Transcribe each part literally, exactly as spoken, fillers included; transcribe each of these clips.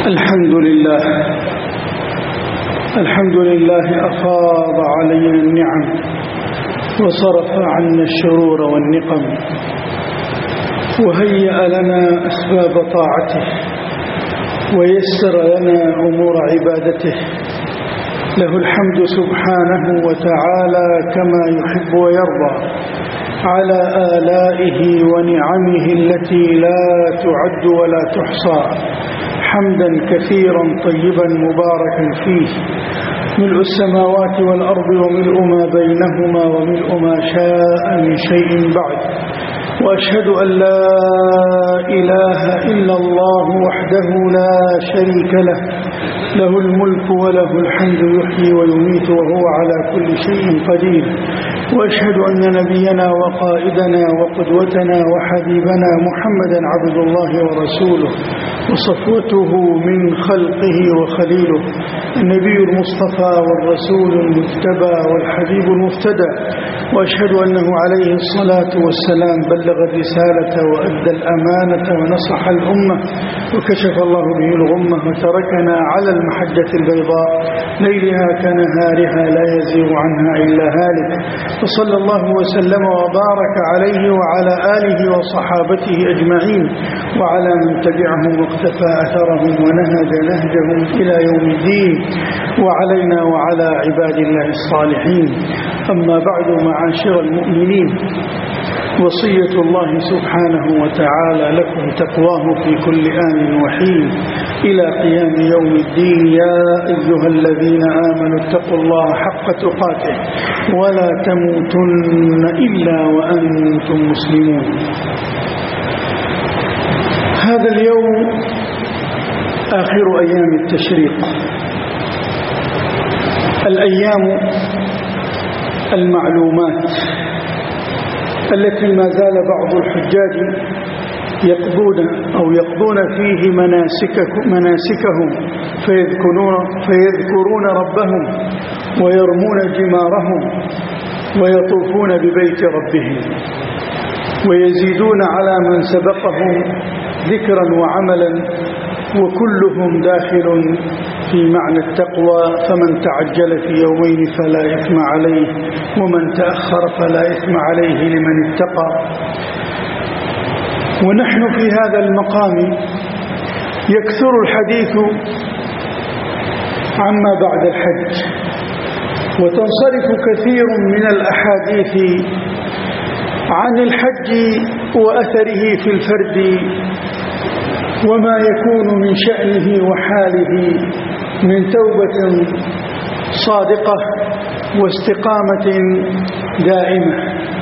الحمد لله الحمد لله أفاض علينا النعم وصرف عنا الشرور والنقم وهيأ لنا أسباب طاعته ويسر لنا أمور عبادته. له الحمد سبحانه وتعالى كما يحب ويرضى على آلائه ونعمه التي لا تعد ولا تحصى، حمدا كثيرا طيبا مباركا فيه، ملء السماوات والأرض وملء ما بينهما وملء ما شاء من شيء بعد. وأشهد أن لا إله إلا الله وحده لا شريك له، له الملك وله الحمد يحيي ويميت وهو على كل شيء قدير. وأشهد أن نبينا وقائدنا وقدوتنا وحبيبنا محمدا عبد الله ورسوله وصفوته من خلقه وخليله، النبي المصطفى والرسول المجتبى والحبيب المفتدى. وأشهد أنه عليه الصلاة والسلام بلغ الرسالة وأدى الأمانة ونصح الأمة وكشف الله به الغمة وتركنا على المحجة البيضاء ليلها كنهارها لا يزيغ عنها إلا هالك. وصلى الله وسلم وبارك عليه وعلى آله وصحابته أجمعين وعلى من تبعهم واقتفى أثرهم ونهج نهجهم إلى يوم الدين، وعلينا وعلى عباد الله الصالحين. أما بعد، معاشر المؤمنين، وصية الله سبحانه وتعالى لكم تقواه في كل آن وحين إلى قيام يوم الدين. يا أيها الذين آمنوا اتقوا الله حق تقاته ولا تموتن إلا وأنتم مسلمون. هذا اليوم آخر أيام التشريق، الأيام المعلومات التي ما زال بعض الحجاج يقضون أو يقضون فيه مناسكهم فيذكرون, فيذكرون ربهم ويرمون جمارهم ويطوفون ببيت ربهم ويزيدون على من سبقهم ذكرا وعملا، وكلهم داخل في معنى التقوى. فمن تعجل في يومين فلا إثم عليه ومن تأخر فلا إثم عليه لمن اتقى. ونحن في هذا المقام يكثر الحديث عما بعد الحج، وتنصرف كثير من الأحاديث عن الحج وأثره في الفرد وما يكون من شأنه وحاله من توبة صادقة واستقامة دائمة،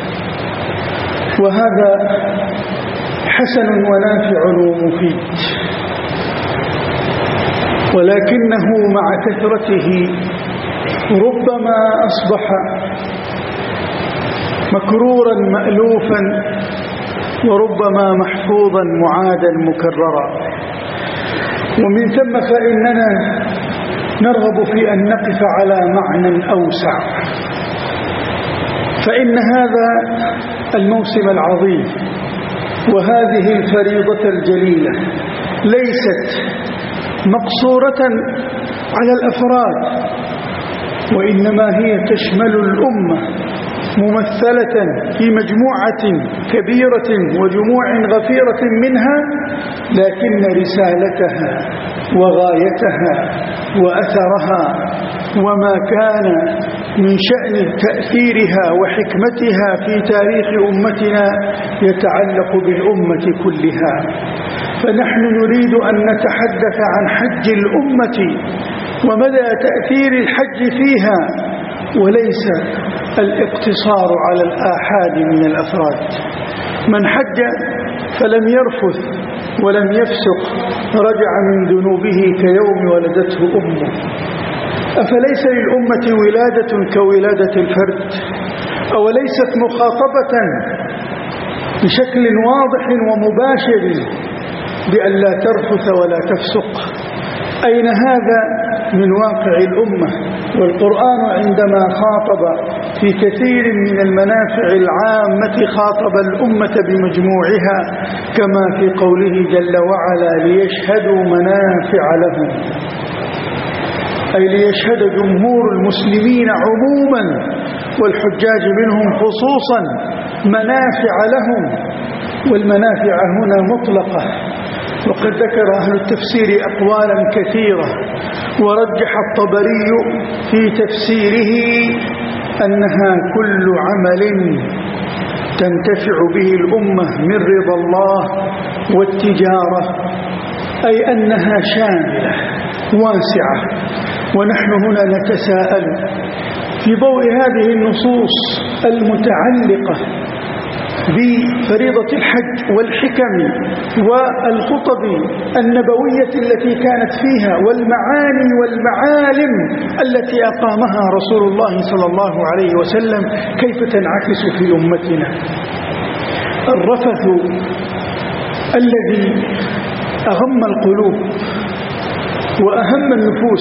وهذا حسن ونافع ومفيد. ولكنه مع كثرته ربما أصبح مكرورا مألوفا وربما محفوظا معادا مكررا. ومن ثم فإننا نرغب في أن نقف على معنى أوسع، فإن هذا الموسم العظيم وهذه الفريضة الجليلة ليست مقصورة على الأفراد، وإنما هي تشمل الأمة ممثلة في مجموعة كبيرة وجموع غفيرة منها، لكن رسالتها وغايتها وأثرها وما كان من شأن تأثيرها وحكمتها في تاريخ أمتنا يتعلق بالأمة كلها. فنحن نريد أن نتحدث عن حج الأمة ومدى تأثير الحج فيها، وليس الاقتصار على الآحاد من الأفراد. من حج فلم يرفث ولم يفسق رجع من ذنوبه كيوم ولدته أمه. أفليس للأمة ولادة كولادة الفرد؟ أوليست مخاطبة بشكل واضح ومباشر بأن لا ترفث ولا تفسق؟ أين هذا من واقع الأمة. والقرآن عندما خاطب في كثير من المنافع العامة خاطب الأمة بمجموعها، كما في قوله جل وعلا ليشهدوا منافع لهم، أي ليشهد جمهور المسلمين عموما والحجاج منهم خصوصا منافع لهم. والمنافع هنا مطلقة، وقد ذكر أهل التفسير أقوالا كثيرة، ورجح الطبري في تفسيره أنها كل عمل تنتفع به الأمة من رضا الله والتجارة، أي أنها شاملة واسعة. ونحن هنا نتساءل في ضوء هذه النصوص المتعلقة بفريضة الحج والحكم والخطب النبوية التي كانت فيها والمعاني والمعالم التي أقامها رسول الله صلى الله عليه وسلم، كيف تنعكس في أمتنا؟ الرفث الذي أغم القلوب وأهم النفوس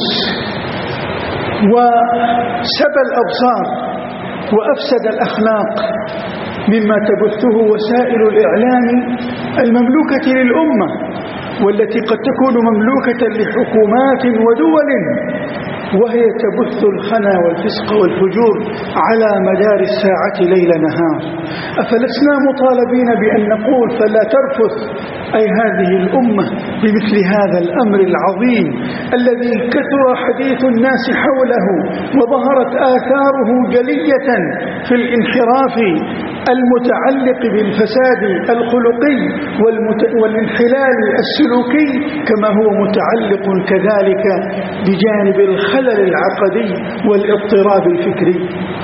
وسبى الأبصار وأفسد الأخلاق مما تبثه وسائل الإعلام المملوكة للأمة، والتي قد تكون مملوكة لحكومات ودول، وهي تبث الخنا والفسق والفجور على مدار الساعة ليل نهار. أفلسنا مطالبين بأن نقول فلا ترفث أي هذه الأمة بمثل هذا الأمر العظيم الذي كثر حديث الناس حوله وظهرت آثاره جلية في الانحراف المتعلق بالفساد الخلقي والانحلال السلوكي، كما هو متعلق كذلك بجانب الخلل العقدي والاضطراب الفكري.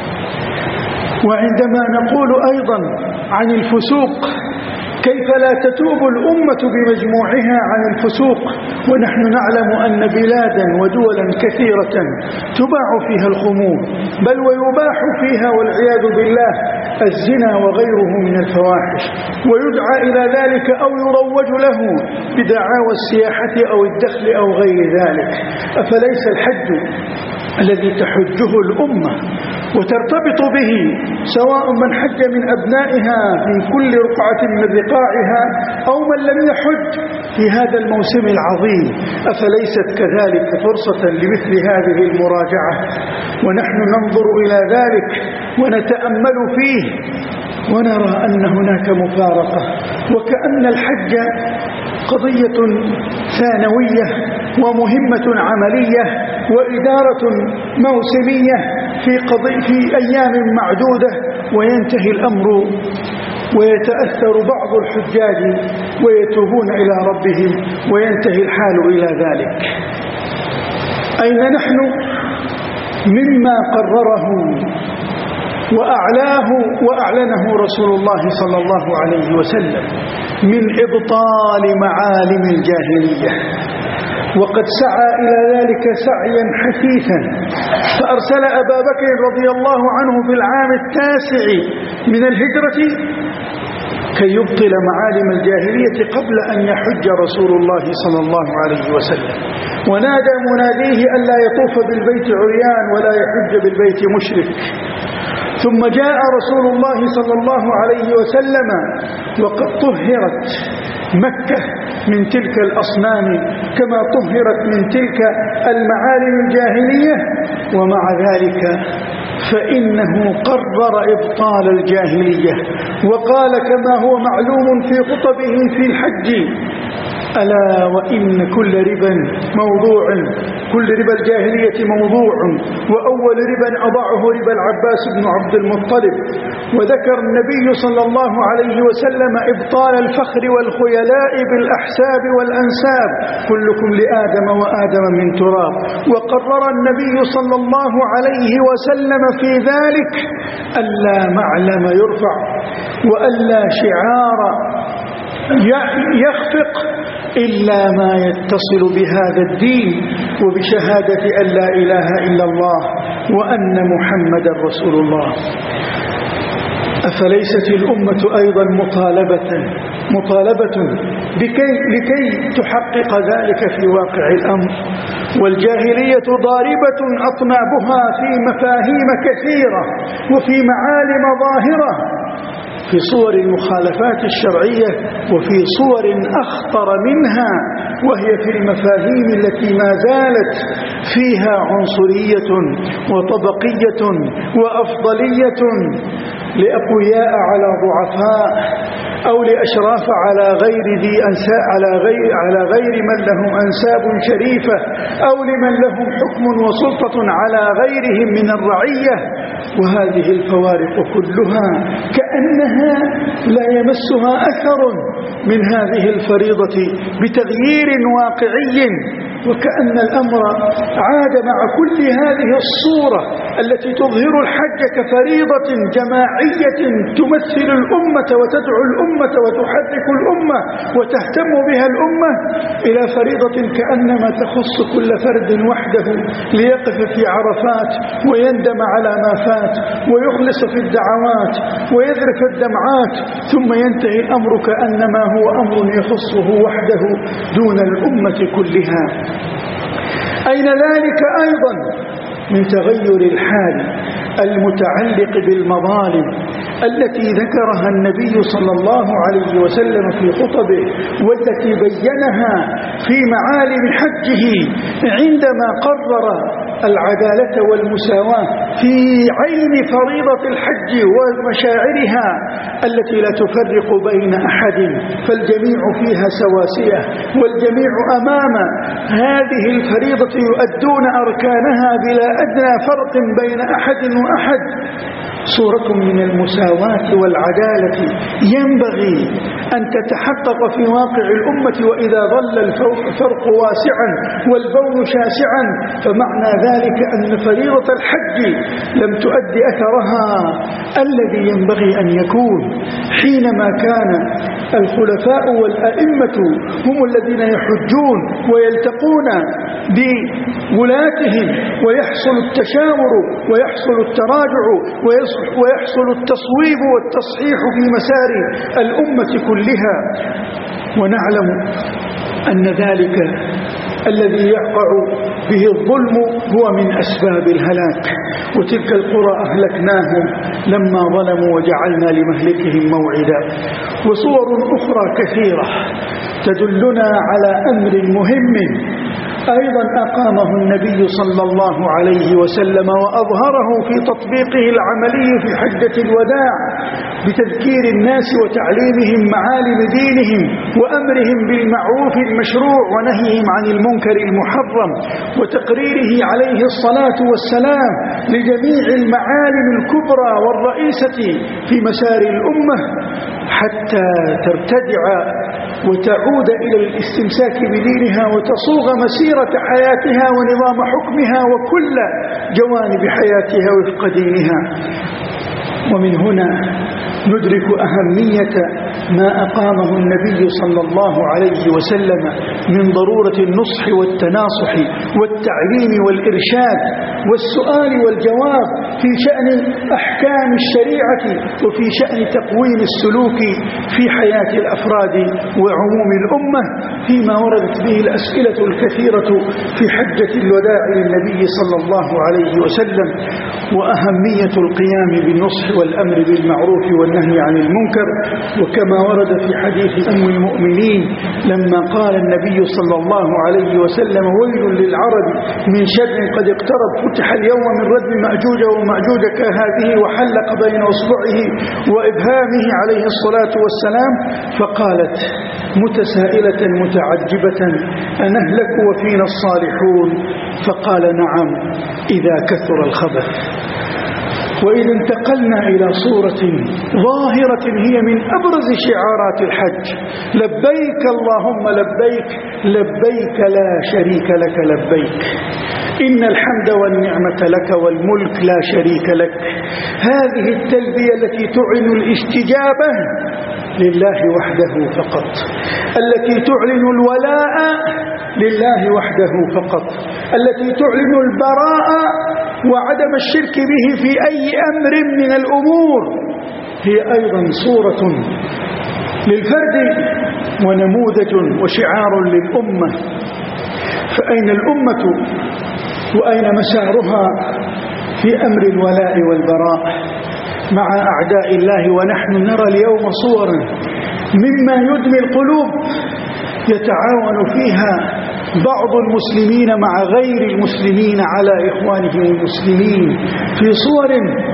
وعندما نقول أيضا عن الفسوق كيف لا تتوب الأمة بمجموعها عن الفسوق، ونحن نعلم أن بلادا ودولا كثيرة تباع فيها الخمور، بل ويباح فيها والعياذ بالله الزنا وغيره من الفواحش، ويدعى إلى ذلك أو يروج له بدعاوى السياحة أو الدخل أو غير ذلك. أفليس الحج الذي تحجه الأمة وترتبط به سواء من حج من أبنائها في كل رقعة من رقاعها أو من لم يحج في هذا الموسم العظيم، أفليست كذلك فرصة لمثل هذه المراجعة؟ ونحن ننظر إلى ذلك ونتأمل فيه ونرى أن هناك مفارقة، وكأن الحج قضية ثانوية ومهمة عملية وإدارة موسمية في, قضي في أيام معدودة، وينتهي الأمر ويتأثر بعض الحجاج ويتوبون إلى ربهم وينتهي الحال إلى ذلك. أين نحن مما قرره وأعلاه وأعلنه رسول الله صلى الله عليه وسلم من إبطال معالم الجاهلية؟ وقد سعى إلى ذلك سعيا حثيثا، فأرسل أبا بكر رضي الله عنه في العام التاسع من الهجرة كي يبطل معالم الجاهلية قبل أن يحج رسول الله صلى الله عليه وسلم، ونادى مناديه ألا يطوف بالبيت عريان ولا يحج بالبيت مشرك. ثم جاء رسول الله صلى الله عليه وسلم وقد طهرت مكة من تلك الأصنام كما طهرت من تلك المعالم الجاهلية، ومع ذلك فإنه قرر إبطال الجاهلية، وقال كما هو معلوم في خطبه في الحج: ألا وإن كل ربا موضوع، كل ربا الجاهلية موضوع، وأول ربا أضعه ربا العباس بن عبد المطلب. وذكر النبي صلى الله عليه وسلم إبطال الفخر والخيلاء بالأحساب والأنساب، كلكم لآدم وآدم من تراب. وقرر النبي صلى الله عليه وسلم في ذلك ألا معلم يرفع وألا شعار يخفق إلا ما يتصل بهذا الدين وبشهادة أن لا إله إلا الله وأن محمد رسول الله. أفليست الأمة أيضا مطالبة مطالبة لكي, لكي تحقق ذلك في واقع الأمر؟ والجاهلية ضاربة أطنابها في مفاهيم كثيرة وفي معالم ظاهرة في صور المخالفات الشرعية وفي صور أخطر منها، وهي في المفاهيم التي ما زالت فيها عنصرية وطبقية وأفضلية لأقوياء على ضعفاء، أو لأشراف على غير ذي أنساب على غير على غير من لهم أنساب شريفة، أو لمن لهم حكم وسلطة على غيرهم من الرعية. وهذه الفوارق كلها كأنها لا يمسها أثر من هذه الفريضة بتغيير واقعي، وكأن الأمر عاد مع كل هذه الصورة التي تظهر الحج كفريضة جماعية تمثل الأمة وتدعو الأمة وتحرك الأمة وتهتم بها الأمة، إلى فريضة كأنما تخص كل فرد وحده ليقف في عرفات ويندم على ما فات ويخلص في الدعوات ويذرف الدمعات، ثم ينتهي الأمر كأنما هو أمر يخصه وحده دون الأمة كلها. أين ذلك أيضا من تغير الحال المتعلق بالمظالم التي ذكرها النبي صلى الله عليه وسلم في خطبه، والتي بينها في معالم حجه عندما قرر العدالة والمساواة في عين فريضة الحج ومشاعرها التي لا تفرق بين أحد، فالجميع فيها سواسية والجميع أمام هذه الفريضة يؤدون أركانها بلا أدنى فرق بين أحد وأحد. صورة من المساواة والعدالة ينبغي أن تتحقق في واقع الأمة، وإذا ظل الفرق واسعا والبون شاسعا فمعنى ذلك أن فريضة الحج لم تؤدي أثرها الذي ينبغي أن يكون. حينما كان الخلفاء والأئمة هم الذين يحجون ويلتقون بولاتهم ويحصل التشاور ويحصل التراجع ويحصل التصويب والتصحيح في مسار الأمة كلها، ونعلم أن ذلك الذي يقع به الظلم هو من أسباب الهلاك، وتلك القرى أهلكناهم لما ظلموا وجعلنا لمهلكهم موعدا. وصور أخرى كثيرة تدلنا على أمر مهم أيضا أقامه النبي صلى الله عليه وسلم وأظهره في تطبيقه العملي في حجة الوداع بتذكير الناس وتعليمهم معالم دينهم وأمرهم بالمعروف المشروع ونهيهم عن المنكر المحرم، وتقريره عليه الصلاة والسلام لجميع المعالم الكبرى والرئيسة في مسار الأمة حتى ترتدع وتعود إلى الاستمساك بدينها وتصوغ مسيرة حياتها ونظام حكمها وكل جوانب حياتها وفق دينها. ومن هنا ندرك أهمية ما أقامه النبي صلى الله عليه وسلم من ضرورة النصح والتناصح والتعليم والإرشاد والسؤال والجواب في شأن أحكام الشريعة وفي شأن تقويم السلوك في حياة الأفراد وعموم الأمة، فيما وردت به الأسئلة الكثيرة في حجة الوداع للنبي صلى الله عليه وسلم. وأهمية القيام بالنصح والأمر بالمعروف والنهي عن المنكر، وكما ورد في حديث أم المؤمنين لما قال النبي صلى الله عليه وسلم: ويل للعرب من شر قد اقترب، فتح اليوم من ردم مأجوج ومأجوج كهذه وحلق بين أصبعه وإبهامه عليه الصلاة والسلام، فقالت متسائلة متعجبة: أنهلك وفينا الصالحون؟ فقال: نعم إذا كثر الخبث. وإذا انتقلنا إلى صورة ظاهرة هي من أبرز شعارات الحج: لبيك اللهم لبيك لبيك لا شريك لك لبيك، إن الحمد والنعمة لك والملك لا شريك لك. هذه التلبية التي تعلن الاستجابة لله وحده فقط، التي تعلن الولاء لله وحده فقط، التي تعلن البراء وعدم الشرك به في أي أمر من الأمور، هي أيضا صورة للفرد ونموذج وشعار للأمة. فأين الأمة وأين مسارها في أمر الولاء والبراء مع أعداء الله؟ ونحن نرى اليوم صورا مما يدمي القلوب يتعاون فيها بعض المسلمين مع غير المسلمين على إخوانهم المسلمين في صور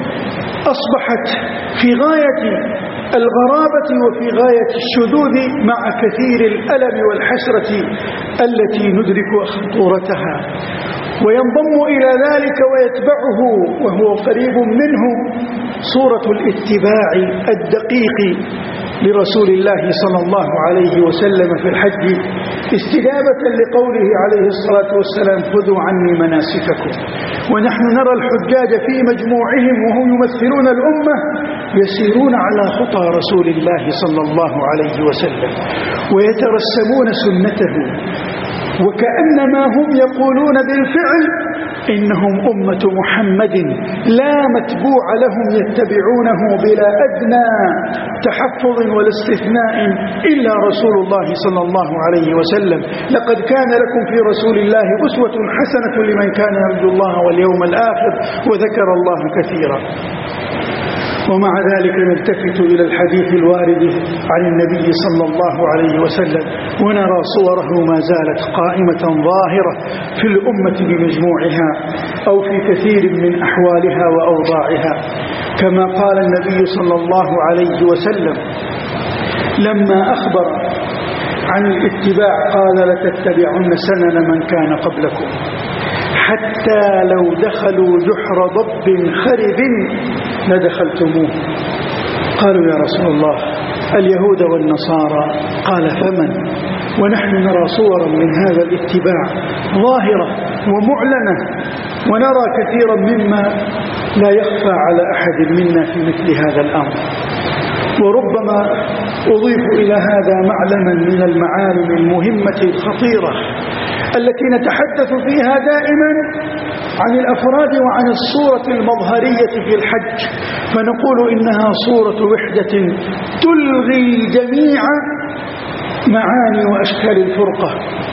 أصبحت في غاية الغرابة وفي غاية الشذوذ مع كثير الألم والحسرة التي ندرك خطورتها. وينضم إلى ذلك ويتبعه وهو قريب منه صورة الاتباع الدقيق لرسول الله صلى الله عليه وسلم في الحج استجابة لقوله عليه الصلاة والسلام خذوا عني مناسككم. ونحن نرى الحجاج في مجموعهم وهم يمثلون الأمة يسيرون على خطى رسول الله صلى الله عليه وسلم ويترسمون سنته، وكأنما هم يقولون بالفعل إنهم أمة محمد لا متبوع لهم يتبعونه بلا أدنى تحفظ ولا استثناء إلا رسول الله صلى الله عليه وسلم. لقد كان لكم في رسول الله أسوة حسنة لمن كان يرجو الله واليوم الآخر وذكر الله كثيرا. ومع ذلك نلتفت إلى الحديث الوارد عن النبي صلى الله عليه وسلم ونرى صوره ما زالت قائمة ظاهرة في الأمة بمجموعها أو في كثير من أحوالها وأوضاعها، كما قال النبي صلى الله عليه وسلم لما أخبر عن الاتباع قال لتتبعن سنن من كان قبلكم حتى لو دخلوا جحر ضب خرب لدخلتموه. قالوا يا رسول الله اليهود والنصارى؟ قال فمن؟ ونحن نرى صورا من هذا الاتباع ظاهرة ومعلنة، ونرى كثيرا مما لا يخفى على أحد منا في مثل هذا الأمر. وربما أضيف إلى هذا معلما من المعالم المهمة الخطيرة التي نتحدث فيها دائما عن الأفراد وعن الصورة المظهرية في الحج، فنقول إنها صورة وحدة تلغي جميع معاني وأشكال الفرقة.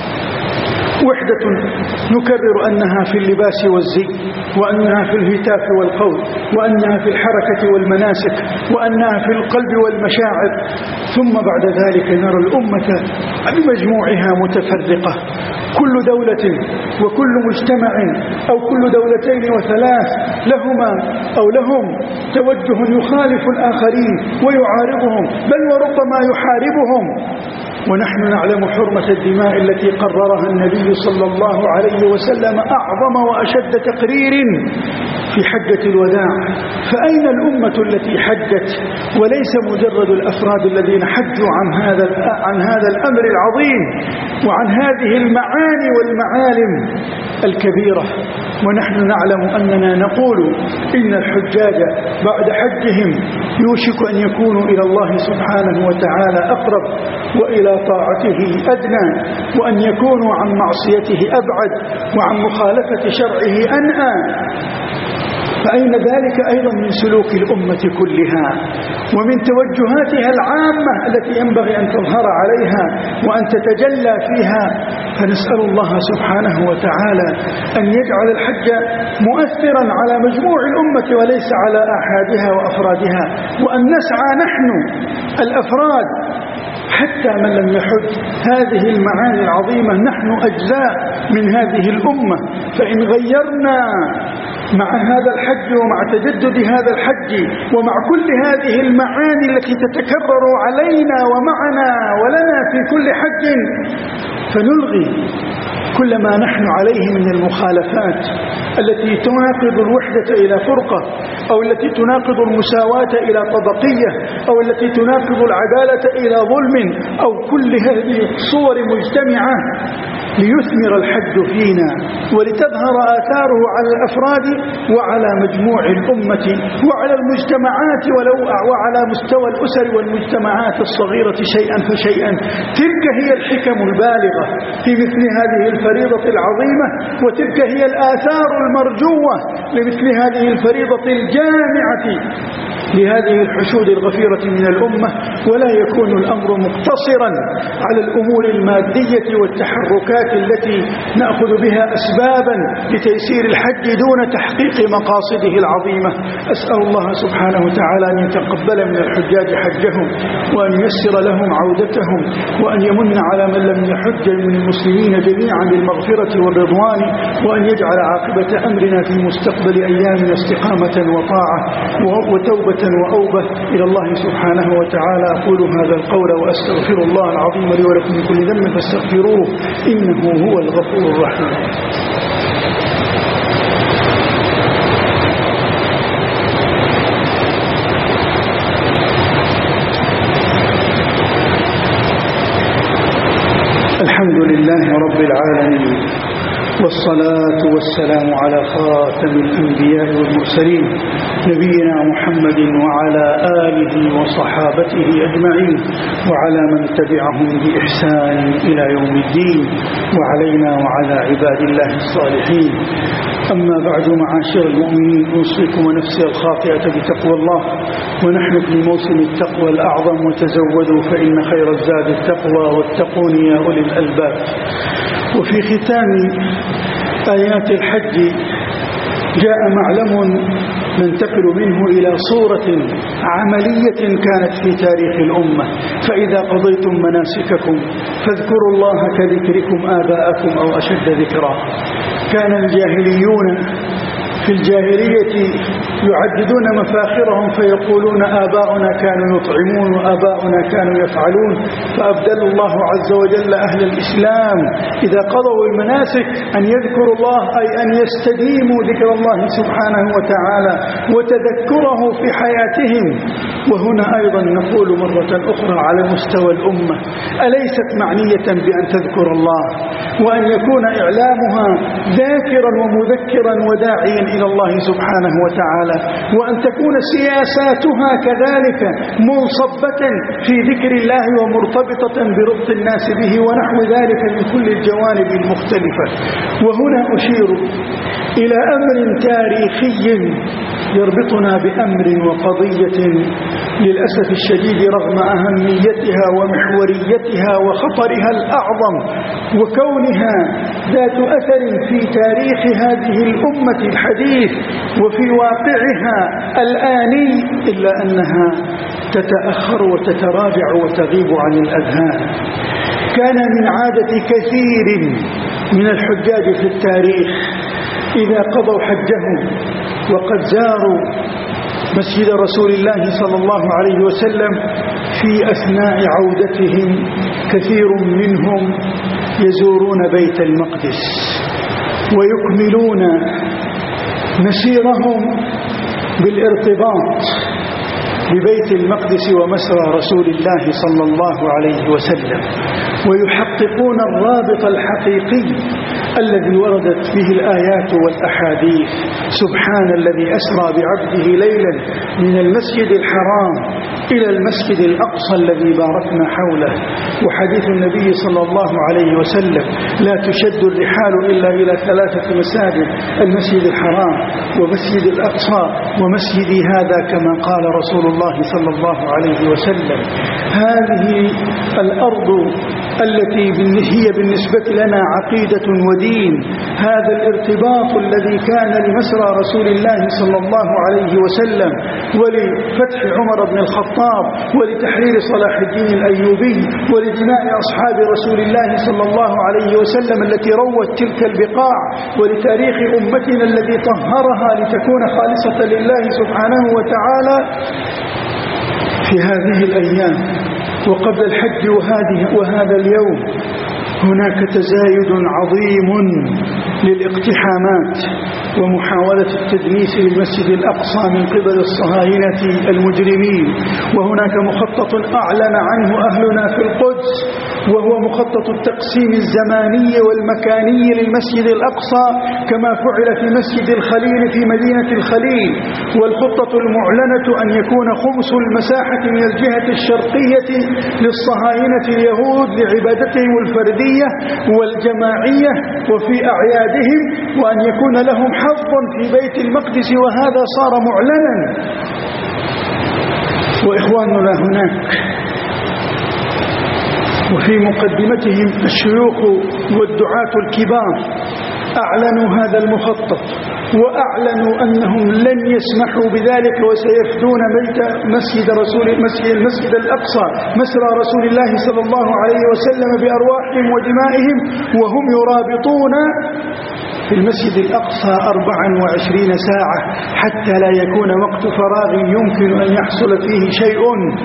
وحدة نكرر أنها في اللباس والزي، وأنها في الهتاف والقول، وأنها في الحركة والمناسك، وأنها في القلب والمشاعر. ثم بعد ذلك نرى الأمة بمجموعها متفرقة، كل دولة وكل مجتمع أو كل دولتين وثلاث لهما أو لهم توجه يخالف الآخرين ويعارضهم، بل وربما يحاربهم. ونحن نعلم حرمة الدماء التي قررها النبي صلى الله عليه وسلم أعظم وأشد تقرير في حجة الوداع. فأين الأمة التي حجت وليس مجرد الأفراد الذين حجوا عن هذا عن هذا الأمر العظيم وعن هذه المعاني والمعالم الكبيرة؟ ونحن نعلم أننا نقول إن الحجاج بعد حجهم يوشك أن يكونوا إلى الله سبحانه وتعالى أقرب وإلى طاعته أدنى، وأن يكونوا عن معصيته أبعد وعن مخالفة شرعه أنأى. فأين ذلك أيضا من سلوك الأمة كلها ومن توجهاتها العامة التي ينبغي أن تظهر عليها وأن تتجلى فيها؟ فنسأل الله سبحانه وتعالى أن يجعل الحج مؤثرا على مجموع الأمة وليس على أحادها وأفرادها، وأن نسعى نحن الأفراد حتى من لم يحج هذه المعاني العظيمة. نحن أجزاء من هذه الأمة، فإن غيرنا مع هذا الحج ومع تجدد هذا الحج ومع كل هذه المعاني التي تتكرر علينا ومعنا ولنا في كل حج، فنلغي كل ما نحن عليه من المخالفات التي تناقض الوحدة إلى فرقة، أو التي تناقض المساواة إلى طبقية، أو التي تناقض العدالة إلى ظلم، أو كل هذه الصور مجتمعة ليثمر الحج فينا ولتظهر آثاره على الأفراد وعلى مجموع الأمة وعلى المجتمعات ولو وعلى مستوى الأسر والمجتمعات الصغيرة شيئا فشيئا. تلك هي الحكم البالغة في مثل هذه الفريضة العظيمة، وتلك هي الآثار المرجوة لمثل هذه الفريضة الجامعة لهذه الحشود الغفيرة من الأمة. ولا يكون الأمر مقتصرا على الأمور المادية والتحركات العبادات التي نأخذ بها أسبابا لتيسير الحج دون تحقيق مقاصده العظيمة. أسأل الله سبحانه وتعالى أن يتقبل من الحجاج حجهم، وأن ييسر لهم عودتهم، وأن يمن على من لم يحج من المسلمين جميعا بالمغفرة والرضوان، وأن يجعل عاقبة أمرنا في مستقبل أيامنا استقامة وطاعة وتوبة وأوبة إلى الله سبحانه وتعالى. أقول هذا القول وأستغفر الله العظيم لي ولكم من كل ذنب فاستغفروه إنه هو الغفور الرحيم. الحمد لله رب العالمين، والصلاة والسلام على خاتم الأنبياء والمرسلين نبينا محمد وعلى آله وصحابته أجمعين، وعلى من تبعهم بإحسان إلى يوم الدين، وعلينا وعلى عباد الله الصالحين. أما بعد، معاشر المؤمنين، أوصيكم ونفسي الخاطئة بتقوى الله، ونحن في موسم التقوى الأعظم، وتزودوا فإن خير الزاد التقوى، واتقون يا أولي الألباب. وفي ختام آيات الحج جاء معلم ننتقل منه إلى صورة عملية كانت في تاريخ الأمة. فإذا قضيتم مناسككم فاذكروا الله كذكركم آباءكم أو أشد ذكرا. كان الجاهليون في الجاهلية يعددون مفاخرهم فيقولون آباؤنا كانوا يطعمون وآباؤنا كانوا يفعلون، فأبدل الله عز وجل أهل الإسلام إذا قضوا المناسك أن يذكروا الله، أي أن يستديموا ذكر الله سبحانه وتعالى وتذكره في حياتهم. وهنا أيضا نقول مرة أخرى على مستوى الأمة، أليست معنية بأن تذكر الله وأن يكون إعلامها ذاكرا ومذكرا وداعيا إلى الله سبحانه وتعالى، وأن تكون سياساتها كذلك منصبة في ذكر الله ومرتبطة بربط الناس به ونحو ذلك من كل الجوانب المختلفة. وهنا أشير إلى أمر تاريخي يربطنا بأمر وقضية للأسف الشديد رغم أهميتها ومحوريتها وخطرها الأعظم وكونها ذات أثر في تاريخ هذه الأمة الحديث وفي واقعها الآني، إلا أنها تتأخر وتتراجع وتغيب عن الأذهان. كان من عادة كثير من الحجاج في التاريخ إذا قضوا حجهم وقد زاروا مسجد رسول الله صلى الله عليه وسلم في أثناء عودتهم كثير منهم يزورون بيت المقدس ويكملون مسيرهم بالارتباط ببيت المقدس ومسرى رسول الله صلى الله عليه وسلم، ويحققون الرابط الحقيقي الذي وردت فيه الآيات والأحاديث. سبحان الذي أسرى بعبده ليلا من المسجد الحرام إلى المسجد الأقصى الذي باركنا حوله. وحديث النبي صلى الله عليه وسلم: لا تشد الرحال إلا إلى ثلاثة مساجد، المسجد الحرام ومسجد الأقصى ومسجدي هذا، كما قال رسول الله صلى الله عليه وسلم. هذه الأرض التي هي بالنسبة لنا عقيدة ودين، هذا الارتباط الذي كان لمسرى رسول الله صلى الله عليه وسلم ولفتح عمر بن الخطاب ولتحرير صلاح الدين الأيوبي ولدماء أصحاب رسول الله صلى الله عليه وسلم التي روت تلك البقاع، ولتاريخ أمتنا الذي طهرها لتكون خالصة لله سبحانه وتعالى. في هذه الأيام وقبل الحج وهذه وهذا اليوم هناك تزايد عظيم للاقتحامات ومحاولة التدنيس للمسجد الأقصى من قبل الصهاينة المجرمين. وهناك مخطط أعلن عنه أهلنا في القدس، وهو مخطط التقسيم الزماني والمكاني للمسجد الأقصى كما فعل في مسجد الخليل في مدينة الخليل. والخطة المعلنة أن يكون خمس المساحة من الجهة الشرقية للصهاينة اليهود لعبادتهم الفردية والجماعية وفي أعيادهم، وأن يكون لهم حظ في بيت المقدس، وهذا صار معلنا. وإخواننا هناك وفي مقدمتهم الشيوخ والدعاة الكبار أعلنوا هذا المخطط، وأعلنوا أنهم لن يسمحوا بذلك وسيفدون بيت مسجد رسول مسجد المسجد الأقصى مسرى رسول الله صلى الله عليه وسلم بأرواحهم ودمائهم، وهم يرابطون في المسجد الأقصى أربعا وعشرين ساعة حتى لا يكون وقت فراغ يمكن أن يحصل فيه شيء.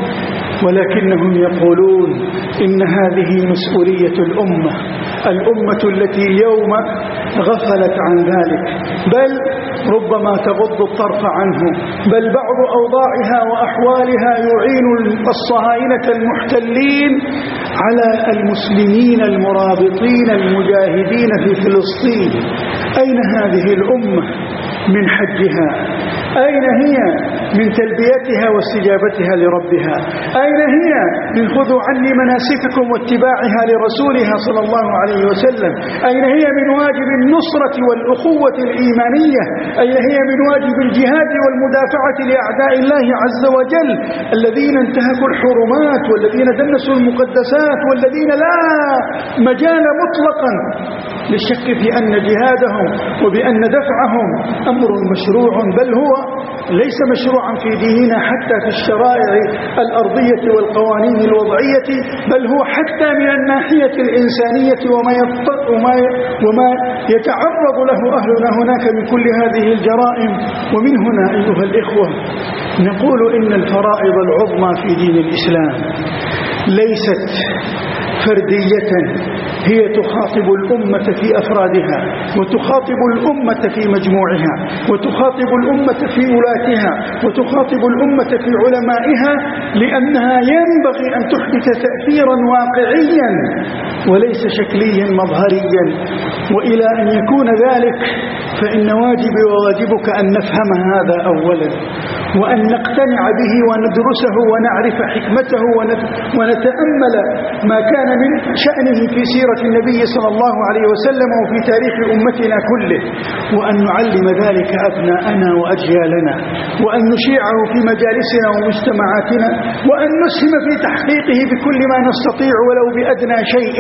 ولكنهم يقولون إن هذه مسؤولية الأمة، الأمة التي اليوم غفلت عن ذلك، بل ربما تغض الطرف عنه، بل بعض أوضاعها وأحوالها يعين الصهاينة المحتلين على المسلمين المرابطين المجاهدين في فلسطين. أين هذه الأمة من حجها؟ أين هي من تلبيتها واستجابتها لربها؟ أين هي من خذوا عني مناسككم واتباعها لرسولها صلى الله عليه وسلم؟ أين هي من واجب النصرة والأخوة الإيمانية؟ أين هي من واجب الجهاد والمدافعة لأعداء الله عز وجل الذين انتهكوا الحرمات والذين دنسوا المقدسات والذين لا مجال مطلقا للشك في أن جهادهم وبأن دفعهم أمر مشروع، بل هو ليس مشروعا في ديننا حتى في الشرائع الأرضية والقوانين الوضعية، بل هو حتى من الناحية الإنسانية وما, وما, وما يتعرض له أهلنا هناك من كل هذه الجرائم. ومن هنا أيها الإخوة نقول إن الفرائض العظمى في دين الإسلام ليست فردية، هي تخاطب الأمة في أفرادها، وتخاطب الأمة في مجموعها، وتخاطب الأمة في ولاتها، وتخاطب الأمة في علمائها، لأنها ينبغي أن تحدث تأثيرا واقعيا وليس شكليا مظهريا. وإلى أن يكون ذلك فإن واجبي وواجبك أن نفهم هذا أولا، وأن نقتنع به وندرسه ونعرف حكمته ونتأمل ما كان من شأنه في سيرة النبي صلى الله عليه وسلم وفي تاريخ أمتنا كله، وأن نعلم ذلك أبناءنا وأجيالنا، وأن نشيعه في مجالسنا ومجتمعاتنا، وأن نسهم في تحقيقه بكل ما نستطيع ولو بأدنى شيء.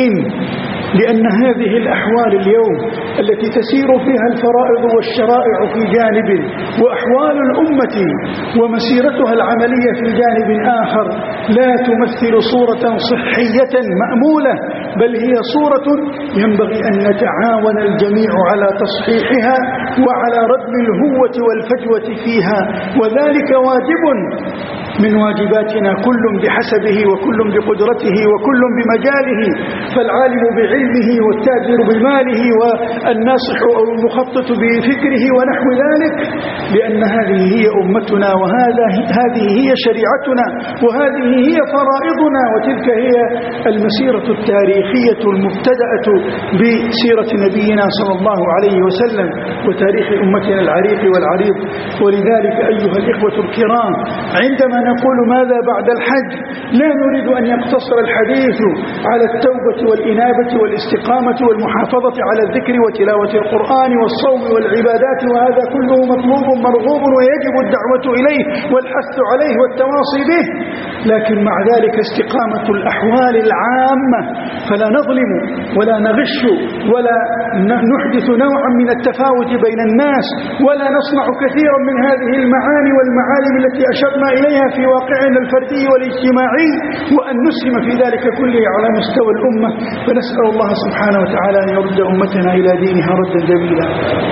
لأن هذه الأحوال اليوم التي تسير فيها الفرائض والشرائع في جانب، وأحوال الأمة ومسيرتها العملية في جانب آخر، لا تمثل صورة صحية مأمولة، بل هي صورة ينبغي أن نتعاون الجميع على تصحيحها وعلى ردم الهوة والفجوة فيها، وذلك واجب من واجباتنا كل بحسبه وكل بقدرته وكل بمجاله، فالعالم بعلمه والتاجر بماله والناصح أو المخطط بفكره ونحو ذلك، لأن هذه هي أمتنا، وهذا هذه هي شريعتنا، وهذه هي فرائضنا، وتلك هي المسيرة التاريخية المبتدأة بسيرة نبينا صلى الله عليه وسلم وتاريخ أمتنا العريق والعريض. ولذلك أيها الإخوة الكرام، عندما نقول ماذا بعد الحج لا نريد أن يقتصر الحديث على التوبة والإنابة والاستقامة والمحافظة على الذكر وتلاوة القرآن والصوم والعبادات، وهذا كله مطلوب مرغوب ويجب الدعوة إليه والحث عليه والتواصي به، لكن مع ذلك استقامة الأحوال العامة، فلا نظلم ولا نغش ولا نحدث نوعا من التفاوت بين الناس، ولا نصنع كثيرا من هذه المعاني والمعالم التي أشرنا إليها في واقعنا الفردي والاجتماعي، وأن نسهم في ذلك كله على مستوى الأمة. فنسأل الله سبحانه وتعالى أن يرد أمتنا إلى دينها ردا جميلا،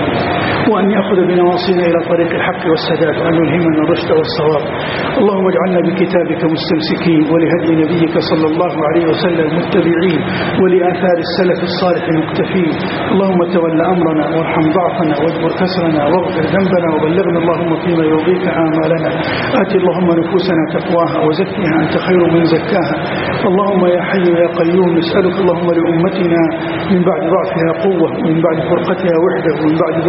وأن يأخذ بنواصينا إلى طريق الحق والسداد، وأن يلهمنا الرشد والصواب. اللهم اجعلنا بكتابك مستمسكين، ولهدي نبيك صلى الله عليه وسلم متبعين، ولآثار السلف الصالح مقتفين. اللهم تول أمرنا وارحم ضعفنا واجبر كسرنا واغفر ذنبنا، وبلغنا اللهم فيما يرضيك آمالنا. آت اللهم نفوسنا تقواها وزكها أنت خير من زكاها. اللهم يا حي يا قيوم نسألك اللهم لأمتنا من بعد ضعفها قوة، ومن بعد فرقتها وحدة، ومن بعد ذلها عزة،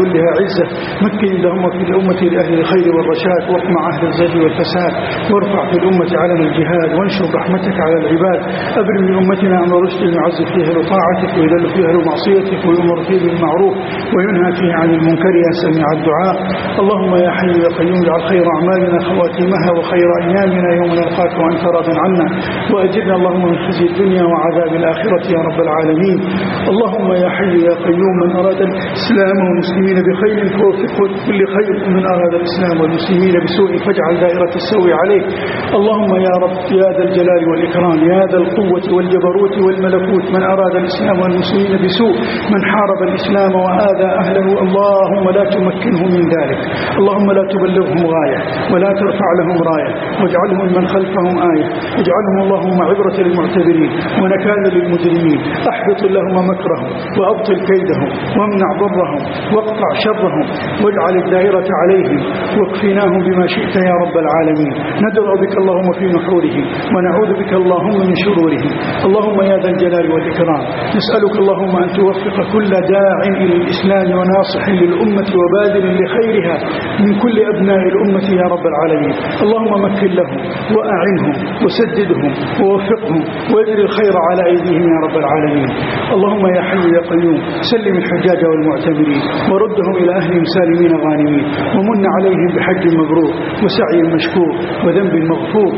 العزة. مكن اللهم في الأمة لأهل الخير والرشاد، واقمع أهل الزيغ والفساد، وارفع في الأمة علم الجهاد، وانشر رحمتك على العباد. أبرم لأمتنا أمر رشد يعز فيه لطاعتك ويذل فيها لمعصيتك، ويؤمر فيه بالمعروف وينهى فيه عن المنكر يا سميع الدعاء. اللهم يا حي يا قيوم اجعل خير أعمالنا خواتيمها وخير أيامنا يوم نلقاك وأنت راض عنا، وأجرنا اللهم من خزي الدنيا وعذاب الآخرة يا رب العالمين. اللهم يا حي يا قيوم من أراد الإسلام والمسلمين بخير فوفقه كل خير، ومن أراد الإسلام والمسلمين بسوء فاجعل دائرة السوء عليه. اللهم يا رب يا ذا الجلال والإكرام يا ذا القوة والجبروت والملكوت، من أراد الإسلام والمسلمين بسوء، من حارب الإسلام وآذى أهله، اللهم لا تمكنه من ذلك، اللهم لا تبلغهم غاية ولا ترفع لهم راية، واجعلهم من خلفهم آية، واجعلهم اللهم عبرة للمعتبرين ونكالا للمجرمين. احبط اللهم مكرهم وأبطل كيدهم وامنع ضرهم واقطع شرهم، واجعل الدائرة عليهم واكفناهم بما شئت يا رب العالمين. ندعو بك اللهم في نحورهم ونعوذ بك اللهم من شرورهم. اللهم يا ذا الجلال والإكرام نسألك اللهم أن توفق كل داع إلى الإسلام وناصح للأمة وبادل لخيرها من كل أبناء الأمة يا رب العالمين. اللهم مكن لهم وأعنهم وسددهم ووفقهم واجر الخير على أيديهم يا رب العالمين. اللهم يا حي يا قيوم سلم الحجاج والمعتمرين وردهم إلى أهلهم سالمين غانمين، ومن عليهم بحج مبرور وسعي مشكور وذنب مغفور.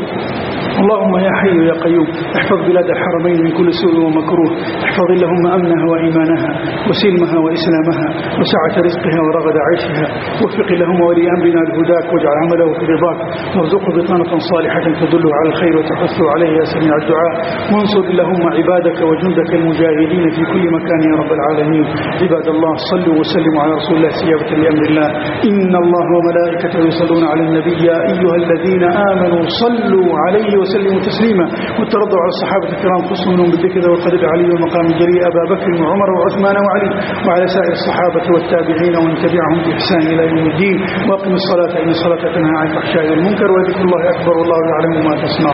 اللهم يا حي يا قيوم احفظ بلاد الحرمين من كل سوء ومكروه، احفظ اللهم أمنها وإيمانها وسلمها وإسلامها وسعة رزقها ورغد عيشها، وفق اللهم ولي أمرنا لهداك واجعل عمله في رضاك، وارزقه بطانة صالحة تدله على الخير وتحثه عليه يا سميع الدعاء. وانصر اللهم عبادك وجندك المجاهدين في كل مكان يا رب العالمين. عباد الله صلوا وسلموا على رسول الله سيابة لأمر الله. إن الله وملائكته يصلون على النبي يا أيها الذين آمنوا صلوا عليه وسلموا تسليما. والترضوا على الصحابة الكرام خصوصا منهم بالذكر والقدر علي ومقام الجليل أبا بكر وعمر وعثمان وعلي، وعلى سائر الصحابة والتابعين ومن تبعهم بإحسان إلى يوم الدين. واقم الصلاة إن الصلاة تنهى عن الفحشاء والمنكر، وذكر الله أكبر والله يعلم ما تصنعون.